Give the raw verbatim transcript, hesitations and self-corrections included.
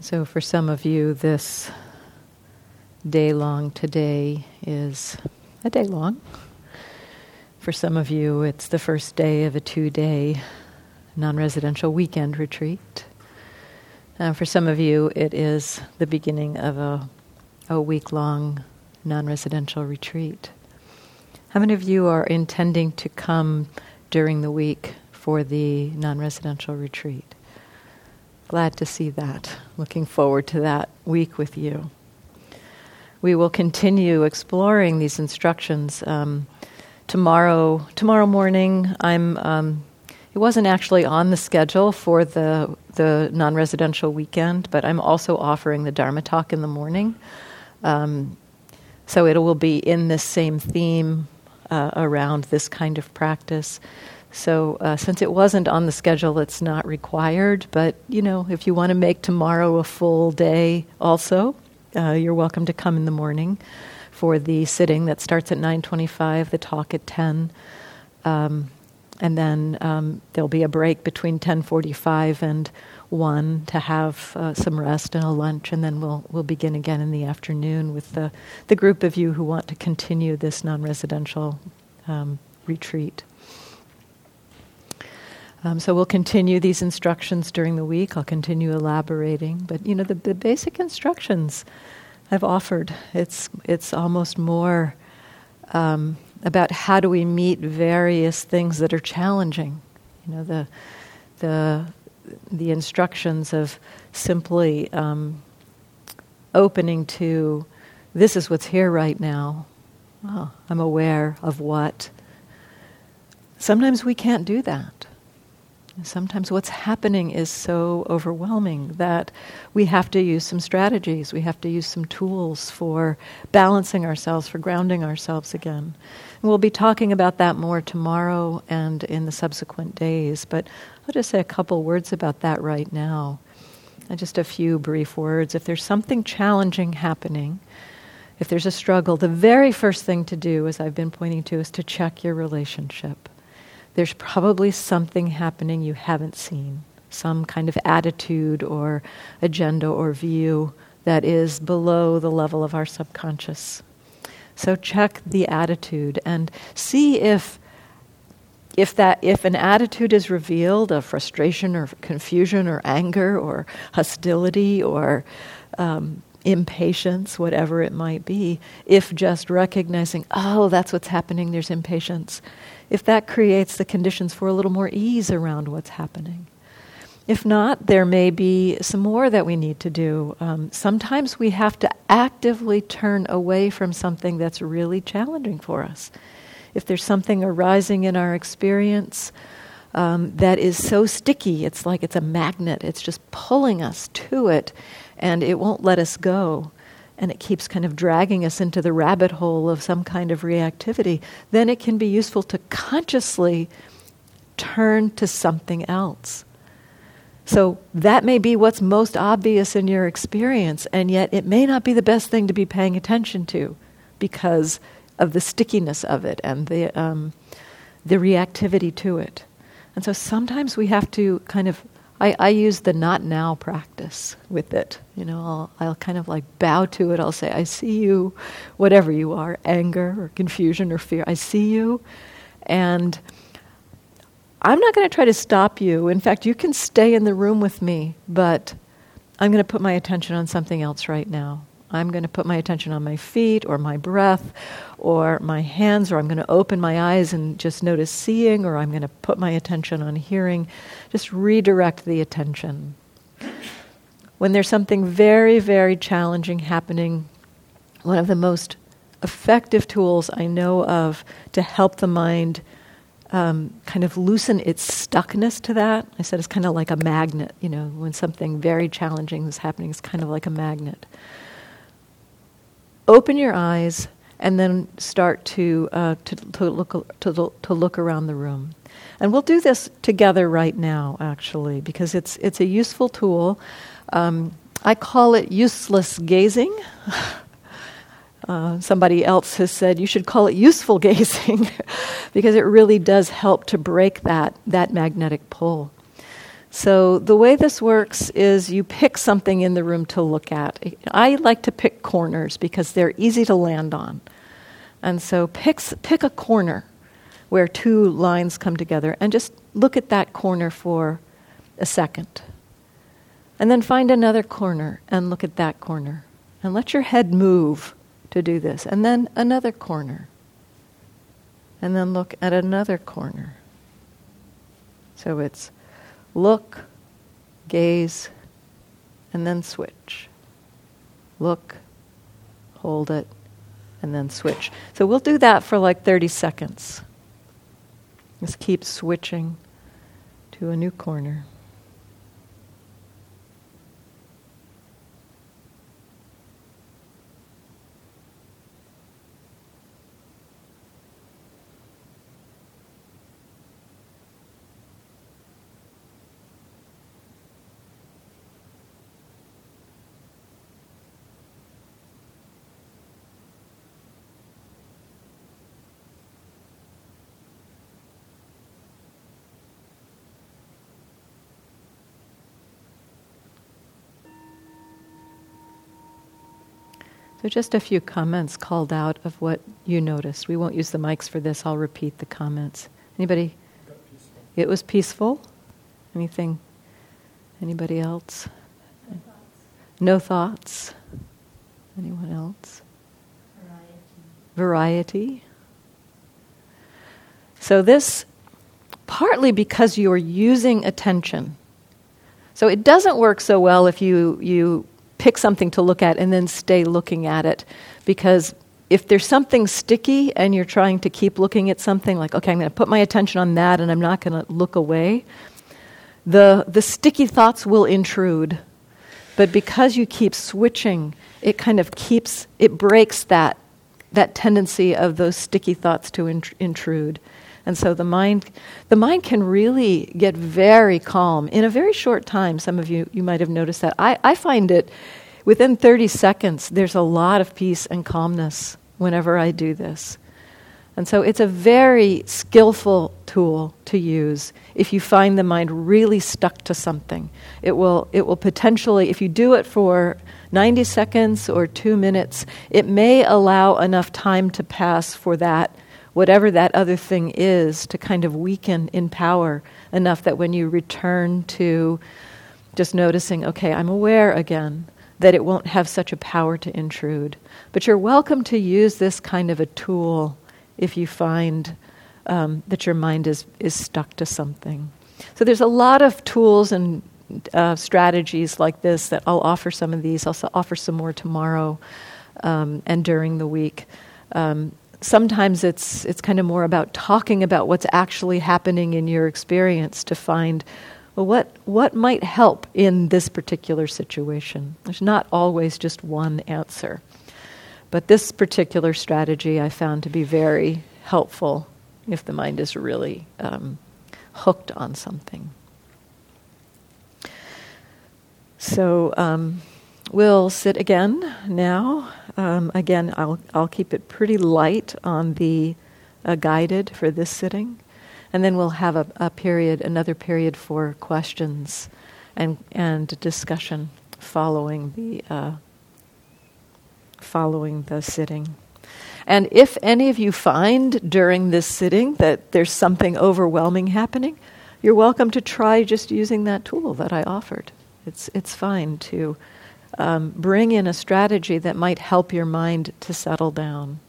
So for some of you, this day long today is a day long. For some of you, it's the first day of a two-day non-residential weekend retreat. Uh, for some of you, it is the beginning of a, a week-long non-residential retreat. How many of you are intending to come during the week for the non-residential retreat? Glad to see that. Looking forward to that week with you. We will continue exploring these instructions. Um, tomorrow, tomorrow morning, I'm. Um, it wasn't actually on the schedule for the the non-residential weekend, but I'm also offering the Dharma talk in the morning. Um, so it will be in this same theme uh, around this kind of practice. So uh, since it wasn't on the schedule, it's not required. But, you know, if you want to make tomorrow a full day also, uh, you're welcome to come in the morning for the sitting that starts at nine twenty-five, the talk at ten. Um, and then um, there'll be a break between ten forty-five and one to have uh, some rest and a lunch. And then we'll we'll begin again in the afternoon with the, the group of you who want to continue this non-residential um, retreat. Um, so we'll continue these instructions during the week. I'll continue elaborating. But, you know, the, the basic instructions I've offered, it's it's almost more um, about how do we meet various things that are challenging. You know, the the the instructions of simply um, opening to, this is what's here right now. Oh, I'm aware of what. Sometimes we can't do that. Sometimes what's happening is so overwhelming that we have to use some strategies. We have to use some tools for balancing ourselves, for grounding ourselves again. And we'll be talking about that more tomorrow and in the subsequent days. But I'll just say a couple words about that right now. And just a few brief words. If there's something challenging happening, if there's a struggle, the very first thing to do, as I've been pointing to, is to check your relationship. There's probably something happening you haven't seen, some kind of attitude or agenda or view that is below the level of our subconscious. So check the attitude and see if if that if an attitude is revealed of frustration or confusion or anger or hostility or um, impatience, whatever it might be, if just recognizing, oh, that's what's happening, there's impatience, if that creates the conditions for a little more ease around what's happening. If not, there may be some more that we need to do. Um, sometimes we have to actively turn away from something that's really challenging for us. If there's something arising in our experience um, that is so sticky, it's like it's a magnet, it's just pulling us to it, and it won't let us go, and it keeps kind of dragging us into the rabbit hole of some kind of reactivity, then it can be useful to consciously turn to something else. So that may be what's most obvious in your experience, and yet it may not be the best thing to be paying attention to because of the stickiness of it and the um, the reactivity to it. And so sometimes we have to kind of I, I use the not now practice with it. You know, I'll, I'll kind of like bow to it. I'll say, I see you, whatever you are, anger or confusion or fear. I see you. And I'm not going to try to stop you. In fact, you can stay in the room with me, but I'm going to put my attention on something else right now. I'm going to put my attention on my feet or my breath or my hands, or I'm going to open my eyes and just notice seeing, or I'm going to put my attention on hearing. Just redirect the attention. When there's something very, very challenging happening, one of the most effective tools I know of to help the mind um, kind of loosen its stuckness to that, I said it's kind of like a magnet. You know, when something very challenging is happening, it's kind of like a magnet. Open your eyes and then start to uh, to, to look to, to look around the room, and we'll do this together right now, actually, because it's it's a useful tool. Um, I call it useless gazing. uh, somebody else has said you should call it useful gazing, because it really does help to break that that magnetic pull. So the way this works is you pick something in the room to look at. I like to pick corners because they're easy to land on. And so pick, pick a corner where two lines come together and just look at that corner for a second. And then find another corner and look at that corner. And let your head move to do this. And then another corner. And then look at another corner. So it's look, gaze, and then switch. Look, hold it, and then switch. So we'll do that for like thirty seconds. Just keep switching to a new corner. So just a few comments called out of what you noticed. We won't use the mics for this. I'll repeat the comments. Anybody? It was peaceful. Anything? Anybody else? No thoughts. No thoughts. Anyone else? Variety. Variety. So this, partly because you are using attention. So it doesn't work so well if you you pick something to look at and then stay looking at it. Because if there's something sticky and you're trying to keep looking at something, like, okay, I'm going to put my attention on that and I'm not going to look away, the the sticky thoughts will intrude. But because you keep switching, it kind of keeps, it breaks that that tendency of those sticky thoughts to int- intrude. And so the mind the mind can really get very calm in a very short time. Some of you, you might have noticed that. I, I find it within thirty seconds, there's a lot of peace and calmness whenever I do this. And so it's a very skillful tool to use if you find the mind really stuck to something. It will it will potentially, if you do it for ninety seconds or two minutes, it may allow enough time to pass for that, whatever that other thing is, to kind of weaken in power enough that when you return to just noticing, okay, I'm aware again, that it won't have such a power to intrude. But you're welcome to use this kind of a tool if you find um, that your mind is, is stuck to something. So there's a lot of tools and uh, strategies like this that I'll offer some of these. I'll offer some more tomorrow um, and during the week. Um, Sometimes it's it's kind of more about talking about what's actually happening in your experience to find, well, what what might help in this particular situation. There's not always just one answer. But this particular strategy I found to be very helpful if the mind is really um, hooked on something. So um, we'll sit again now. Um, again, I'll I'll keep it pretty light on the uh, guided for this sitting, and then we'll have a, a period, another period for questions and and discussion following the uh, following the sitting. And if any of you find during this sitting that there's something overwhelming happening, you're welcome to try just using that tool that I offered. It's it's fine to Um, bring in a strategy that might help your mind to settle down.